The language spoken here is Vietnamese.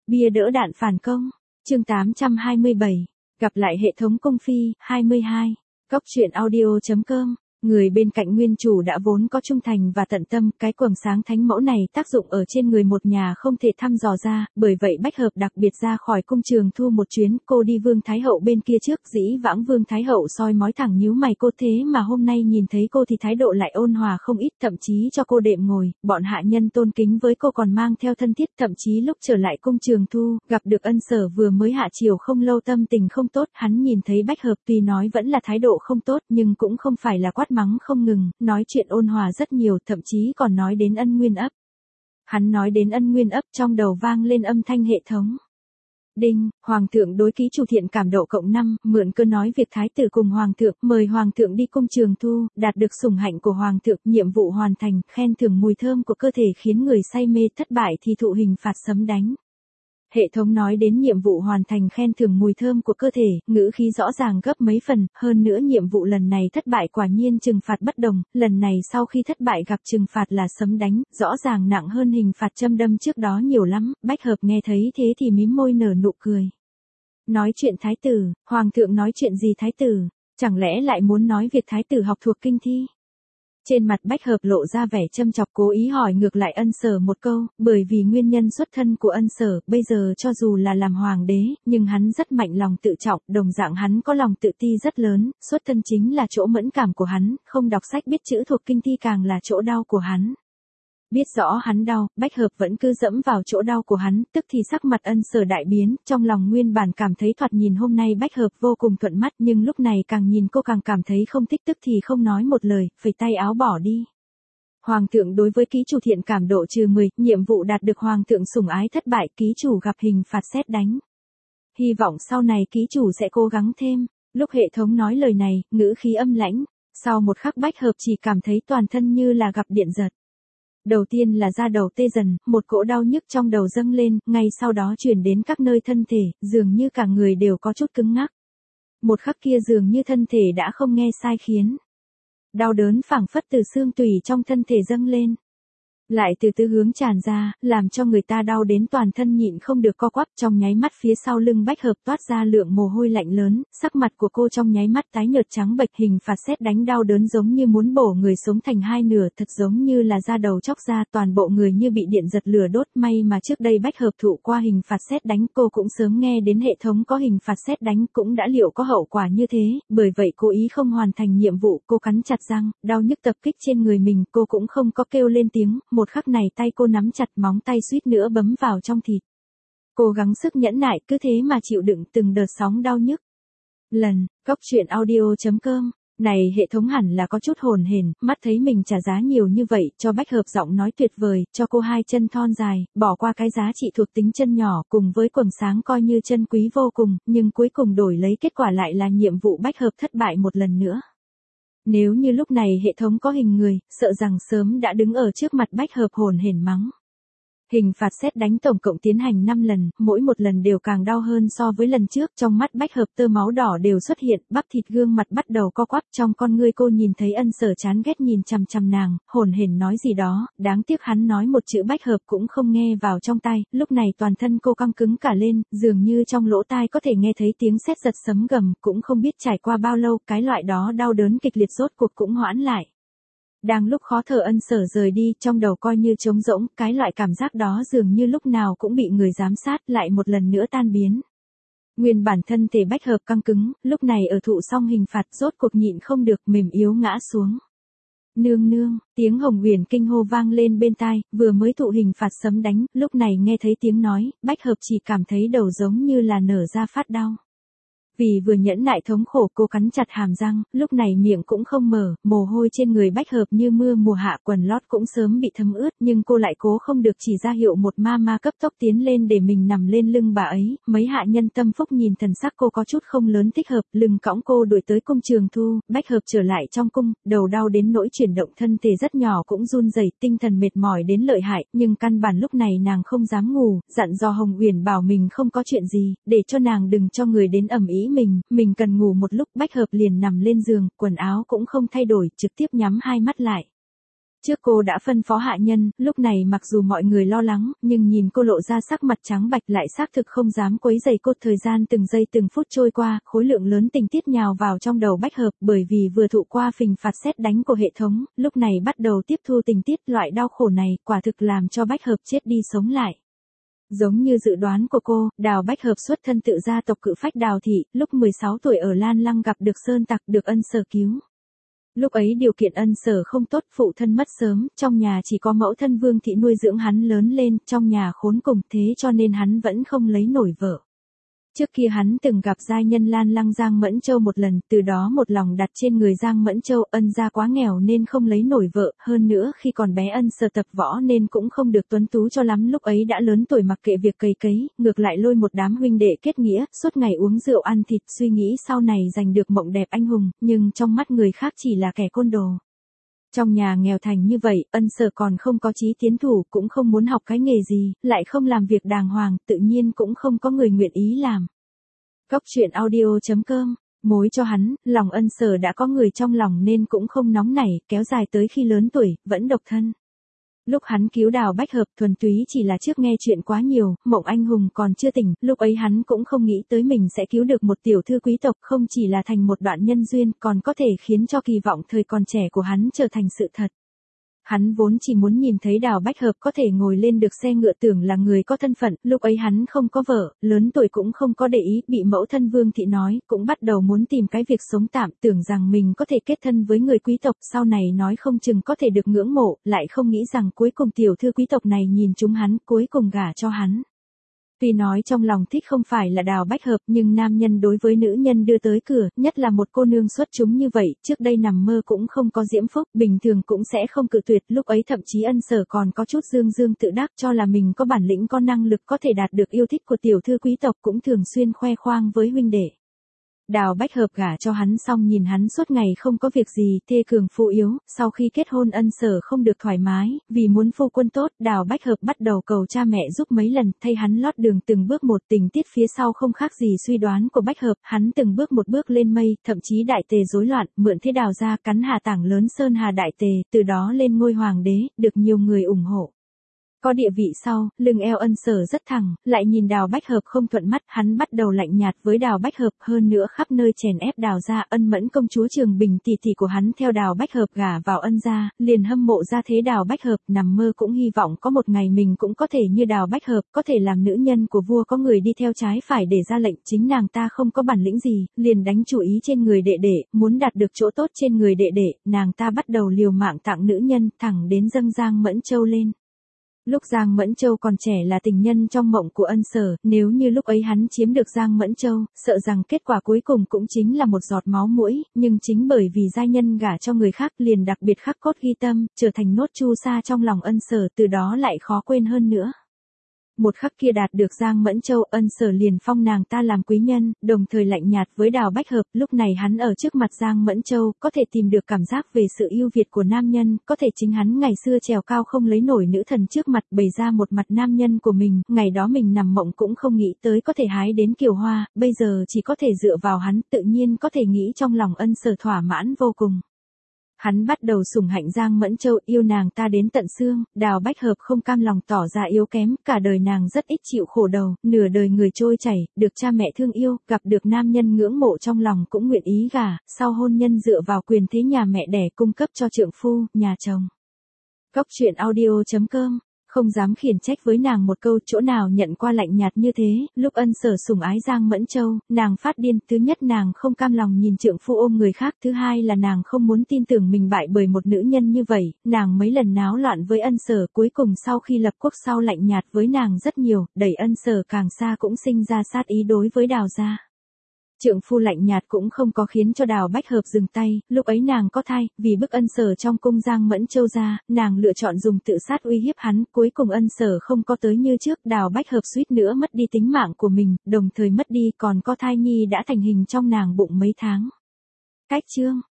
Bia đỡ đạn phản công. Chương 827. Gặp lại hệ thống cung phi. 22. Cốc truyện audio.com. Người bên cạnh nguyên chủ đã vốn có trung thành và tận tâm, cái quầng sáng thánh mẫu này tác dụng ở trên người một nhà không thể thăm dò ra, bởi vậy Bách Hợp đặc biệt ra khỏi cung Trường Thu một chuyến, cô đi Vương Thái Hậu bên kia trước, dĩ vãng Vương Thái Hậu soi mói thẳng nhíu mày cô, thế mà hôm nay nhìn thấy cô thì thái độ lại ôn hòa không ít, thậm chí cho cô đệm ngồi, bọn hạ nhân tôn kính với cô còn mang theo thân thiết, thậm chí lúc trở lại cung Trường Thu, gặp được Ân Sở vừa mới hạ triều không lâu tâm tình không tốt, hắn nhìn thấy Bách Hợp tuy nói vẫn là thái độ không tốt nhưng cũng không phải là quát mắng không ngừng, nói chuyện ôn hòa rất nhiều, thậm chí còn nói đến Ân Nguyên ấp. Hắn nói đến Ân Nguyên ấp trong đầu vang lên âm thanh hệ thống. Đinh, Hoàng thượng đối ký chủ thiện cảm độ cộng 5, mượn cơ nói việc thái tử cùng Hoàng thượng, mời Hoàng thượng đi cung Trường Thu, đạt được sủng hạnh của Hoàng thượng, nhiệm vụ hoàn thành, khen thưởng mùi thơm của cơ thể khiến người say mê, thất bại thì thụ hình phạt sấm đánh. Hệ thống nói đến nhiệm vụ hoàn thành khen thưởng mùi thơm của cơ thể, ngữ khí rõ ràng gấp mấy phần, hơn nữa nhiệm vụ lần này thất bại quả nhiên trừng phạt bất đồng, lần này sau khi thất bại gặp trừng phạt là sấm đánh, rõ ràng nặng hơn hình phạt châm đâm trước đó nhiều lắm, Bách Hợp nghe thấy thế thì mím môi nở nụ cười. Nói chuyện thái tử, Hoàng thượng nói chuyện gì thái tử, chẳng lẽ lại muốn nói việc thái tử học thuộc kinh thi? Trên mặt Bách Hợp lộ ra vẻ châm chọc, cố ý hỏi ngược lại Ân Sở một câu, bởi vì nguyên nhân xuất thân của Ân Sở, bây giờ cho dù là làm hoàng đế, nhưng hắn rất mạnh lòng tự trọng, đồng dạng hắn có lòng tự ti rất lớn, xuất thân chính là chỗ mẫn cảm của hắn, không đọc sách biết chữ thuộc kinh thi càng là chỗ đau của hắn. Biết rõ hắn đau, Bách Hợp vẫn cứ dẫm vào chỗ đau của hắn, tức thì sắc mặt Ân Sở đại biến, trong lòng nguyên bản cảm thấy thoạt nhìn hôm nay Bách Hợp vô cùng thuận mắt nhưng lúc này càng nhìn cô càng cảm thấy không thích, tức thì không nói một lời, phẩy tay áo bỏ đi. Hoàng thượng đối với ký chủ thiện cảm độ -10, nhiệm vụ đạt được Hoàng thượng sủng ái thất bại, ký chủ gặp hình phạt sét đánh. Hy vọng sau này ký chủ sẽ cố gắng thêm. Lúc hệ thống nói lời này, ngữ khí âm lãnh, sau một khắc Bách Hợp chỉ cảm thấy toàn thân như là gặp điện giật. Đầu tiên là da đầu tê dần, một cỗ đau nhức trong đầu dâng lên, ngay sau đó truyền đến các nơi thân thể, dường như cả người đều có chút cứng ngắc. Một khắc kia dường như thân thể đã không nghe sai khiến. Đau đớn phảng phất từ xương tủy trong thân thể dâng lên. Lại từ từ hướng tràn ra, làm cho người ta đau đến toàn thân nhịn không được co quắp, trong nháy mắt phía sau lưng Bách Hợp toát ra lượng mồ hôi lạnh lớn, sắc mặt của cô trong nháy mắt tái nhợt trắng bệch, hình phạt sét đánh đau đớn giống như muốn bổ người sống thành hai nửa, thật giống như là da đầu chóc ra, toàn bộ người như bị điện giật lửa đốt, may mà trước đây Bách Hợp thụ qua hình phạt sét đánh, cô cũng sớm nghe đến hệ thống có hình phạt sét đánh, cũng đã liệu có hậu quả như thế, bởi vậy cố ý không hoàn thành nhiệm vụ, cô cắn chặt răng, đau nhức tập kích trên người mình, cô cũng không có kêu lên tiếng, một khắc này tay cô nắm chặt, móng tay suýt nữa bấm vào trong thịt. Cố gắng sức nhẫn nại, cứ thế mà chịu đựng từng đợt sóng đau nhức. Cốc truyện audio.com. Này hệ thống hẳn là có chút hồn hển, mắt thấy mình trả giá nhiều như vậy, cho Bách Hợp giọng nói tuyệt vời, cho cô hai chân thon dài, bỏ qua cái giá trị thuộc tính chân nhỏ, cùng với quầng sáng coi như chân quý vô cùng, nhưng cuối cùng đổi lấy kết quả lại là nhiệm vụ Bách Hợp thất bại một lần nữa. Nếu như lúc này hệ thống có hình người, sợ rằng sớm đã đứng ở trước mặt Bách Hợp hồn hển mắng. Hình phạt sét đánh tổng cộng tiến hành 5 lần, mỗi một lần đều càng đau hơn so với lần trước, trong mắt Bách Hợp tơ máu đỏ đều xuất hiện, bắp thịt gương mặt bắt đầu co quắp, trong con ngươi cô nhìn thấy Ân Sở chán ghét nhìn chằm chằm nàng, hồn hển nói gì đó, đáng tiếc hắn nói một chữ Bách Hợp cũng không nghe vào trong tai, lúc này toàn thân cô căng cứng cả lên, dường như trong lỗ tai có thể nghe thấy tiếng sét giật sấm gầm, cũng không biết trải qua bao lâu, cái loại đó đau đớn kịch liệt rốt cuộc cũng hoãn lại. Đang lúc khó thở Ân Sở rời đi, trong đầu coi như trống rỗng, cái loại cảm giác đó dường như lúc nào cũng bị người giám sát, lại một lần nữa tan biến. Nguyên bản thân thể Bách Hợp căng cứng, lúc này ở thụ xong hình phạt rốt cuộc nhịn không được, mềm yếu ngã xuống. Nương nương, tiếng Hồng Huyền kinh hô vang lên bên tai, vừa mới thụ hình phạt sấm đánh, lúc này nghe thấy tiếng nói, Bách Hợp chỉ cảm thấy đầu giống như là nở ra phát đau. Vì vừa nhẫn nại thống khổ cô cắn chặt hàm răng, lúc này miệng cũng không mở, mồ hôi trên người Bách Hợp như mưa mùa hạ, quần lót cũng sớm bị thấm ướt, nhưng cô lại cố không được, chỉ ra hiệu một ma cấp tốc tiến lên để mình nằm lên lưng bà ấy, mấy hạ nhân tâm phúc nhìn thần sắc cô có chút không lớn thích hợp, lưng cõng cô đuổi tới cung Trường Thu, Bách Hợp trở lại trong cung, đầu đau đến nỗi chuyển động thân thể rất nhỏ cũng run rẩy, tinh thần mệt mỏi đến lợi hại, nhưng căn bản lúc này nàng không dám ngủ, dặn dò Hồng Uyển bảo mình không có chuyện gì, để cho nàng đừng cho người đến ầm ĩ mình cần ngủ một lúc. Bách Hợp liền nằm lên giường, quần áo cũng không thay đổi, trực tiếp nhắm hai mắt lại. Trước cô đã phân phó hạ nhân, lúc này mặc dù mọi người lo lắng, nhưng nhìn cô lộ ra sắc mặt trắng bạch lại xác thực không dám quấy rầy cô. Thời gian từng giây từng phút trôi qua, khối lượng lớn tình tiết nhào vào trong đầu Bách Hợp, bởi vì vừa thụ qua phình phạt sét đánh của hệ thống, lúc này bắt đầu tiếp thu tình tiết. Loại đau khổ này, quả thực làm cho Bách Hợp chết đi sống lại. Giống như dự đoán của cô, Đào Bách Hợp xuất thân tự gia tộc cự phách Đào thị, lúc 16 tuổi ở Lan Lăng gặp được sơn tặc, được Ân Sở cứu. Lúc ấy điều kiện Ân Sở không tốt, phụ thân mất sớm, trong nhà chỉ có mẫu thân Vương thị nuôi dưỡng hắn lớn lên, trong nhà khốn cùng, thế cho nên hắn vẫn không lấy nổi vợ. Trước kia hắn từng gặp giai nhân Lan Lăng Giang Mẫn Châu một lần, từ đó một lòng đặt trên người Giang Mẫn Châu. Ân gia quá nghèo nên không lấy nổi vợ, hơn nữa khi còn bé Ân Sở tập võ nên cũng không được tuấn tú cho lắm. Lúc ấy đã lớn tuổi mặc kệ việc cày cấy, ngược lại lôi một đám huynh đệ kết nghĩa, suốt ngày uống rượu ăn thịt, suy nghĩ sau này giành được mộng đẹp anh hùng, nhưng trong mắt người khác chỉ là kẻ côn đồ. Trong nhà nghèo thành như vậy, Ân Sở còn không có chí tiến thủ, cũng không muốn học cái nghề gì, lại không làm việc đàng hoàng, tự nhiên cũng không có người nguyện ý làm. Cốc truyện audio.com, mối cho hắn, lòng Ân Sở đã có người trong lòng nên cũng không nóng nảy, kéo dài tới khi lớn tuổi, vẫn độc thân. Lúc hắn cứu Đào Bách Hợp thuần túy chỉ là trước nghe chuyện quá nhiều, mộng anh hùng còn chưa tỉnh, lúc ấy hắn cũng không nghĩ tới mình sẽ cứu được một tiểu thư quý tộc, không chỉ là thành một đoạn nhân duyên, còn có thể khiến cho kỳ vọng thời còn trẻ của hắn trở thành sự thật. Hắn vốn chỉ muốn nhìn thấy Đào Bách Hợp có thể ngồi lên được xe ngựa, tưởng là người có thân phận, lúc ấy hắn không có vợ, lớn tuổi cũng không có để ý, bị mẫu thân Vương thị nói, cũng bắt đầu muốn tìm cái việc sống tạm, tưởng rằng mình có thể kết thân với người quý tộc, sau này nói không chừng có thể được ngưỡng mộ, lại không nghĩ rằng cuối cùng tiểu thư quý tộc này nhìn trúng hắn, cuối cùng gả cho hắn. Tuy nói trong lòng thích không phải là Đào Bách Hợp, nhưng nam nhân đối với nữ nhân đưa tới cửa, nhất là một cô nương xuất chúng như vậy, trước đây nằm mơ cũng không có diễm phúc, bình thường cũng sẽ không cự tuyệt. Lúc ấy thậm chí Ân Sở còn có chút dương dương tự đắc, cho là mình có bản lĩnh có năng lực có thể đạt được yêu thích của tiểu thư quý tộc, cũng thường xuyên khoe khoang với huynh đệ. Đào Bách Hợp gả cho hắn xong nhìn hắn suốt ngày không có việc gì, thê cường phụ yếu, sau khi kết hôn Ân Sở không được thoải mái, vì muốn phu quân tốt, Đào Bách Hợp bắt đầu cầu cha mẹ giúp mấy lần, thay hắn lót đường từng bước một. Tình tiết phía sau không khác gì suy đoán của Bách Hợp, hắn từng bước một bước lên mây, thậm chí đại tề rối loạn, mượn thế Đào ra cắn hà tảng lớn Sơn Hà đại tề, từ đó lên ngôi hoàng đế, được nhiều người ủng hộ. Có địa vị sau, lưng eo Ân Sở rất thẳng, lại nhìn Đào Bách Hợp không thuận mắt, hắn bắt đầu lạnh nhạt với Đào Bách Hợp, hơn nữa khắp nơi chèn ép Đào gia. Ân Mẫn công chúa Trường Bình tỷ tỷ của hắn theo Đào Bách Hợp gả vào Ân gia, liền hâm mộ ra thế Đào Bách Hợp, nằm mơ cũng hy vọng có một ngày mình cũng có thể như Đào Bách Hợp, có thể làm nữ nhân của vua, có người đi theo trái phải để ra lệnh. Chính nàng ta không có bản lĩnh gì, liền đánh chủ ý trên người đệ đệ, muốn đạt được chỗ tốt trên người đệ đệ, nàng ta bắt đầu liều mạng tặng nữ nhân, thẳng đến dâng Giang Mẫn Châu lên. Lúc Giang Mẫn Châu còn trẻ là tình nhân trong mộng của Ân Sở, nếu như lúc ấy hắn chiếm được Giang Mẫn Châu, sợ rằng kết quả cuối cùng cũng chính là một giọt máu mũi, nhưng chính bởi vì giai nhân gả cho người khác liền đặc biệt khắc cốt ghi tâm, trở thành nốt chu sa trong lòng Ân Sở, từ đó lại khó quên hơn nữa. Một khắc kia đạt được Giang Mẫn Châu, Ân Sở liền phong nàng ta làm quý nhân, đồng thời lạnh nhạt với Đào Bách Hợp. Lúc này hắn ở trước mặt Giang Mẫn Châu, có thể tìm được cảm giác về sự ưu việt của nam nhân, có thể chính hắn ngày xưa trèo cao không lấy nổi nữ thần trước mặt, bày ra một mặt nam nhân của mình, ngày đó mình nằm mộng cũng không nghĩ tới có thể hái đến kiều hoa, bây giờ chỉ có thể dựa vào hắn, tự nhiên có thể nghĩ trong lòng Ân Sở thỏa mãn vô cùng. Hắn bắt đầu sủng hạnh Giang Mẫn Châu, yêu nàng ta đến tận xương. Đào Bách Hợp không cam lòng tỏ ra yếu kém, cả đời nàng rất ít chịu khổ đầu, nửa đời người trôi chảy, được cha mẹ thương yêu, gặp được nam nhân ngưỡng mộ trong lòng cũng nguyện ý gả, sau hôn nhân dựa vào quyền thế nhà mẹ đẻ cung cấp cho trượng phu, nhà chồng. Cốc truyện audio.com, không dám khiển trách với nàng một câu, chỗ nào nhận qua lạnh nhạt như thế. Lúc Ân Sở sủng ái Giang Mẫn Châu, nàng phát điên, thứ nhất nàng không cam lòng nhìn trượng phu ôm người khác, thứ hai là nàng không muốn tin tưởng mình bại bởi một nữ nhân như vậy, nàng mấy lần náo loạn với Ân Sở, cuối cùng sau khi lập quốc sau lạnh nhạt với nàng rất nhiều, đẩy Ân Sở càng xa, cũng sinh ra sát ý đối với Đào gia. Trượng phu lạnh nhạt cũng không có khiến cho Đào Bách Hợp dừng tay, lúc ấy nàng có thai, vì bức Ân Sở trong cung Giang Mẫn Châu ra, nàng lựa chọn dùng tự sát uy hiếp hắn, cuối cùng Ân Sở không có tới như trước, Đào Bách Hợp suýt nữa mất đi tính mạng của mình, đồng thời mất đi còn có thai nhi đã thành hình trong nàng bụng mấy tháng. Cách chương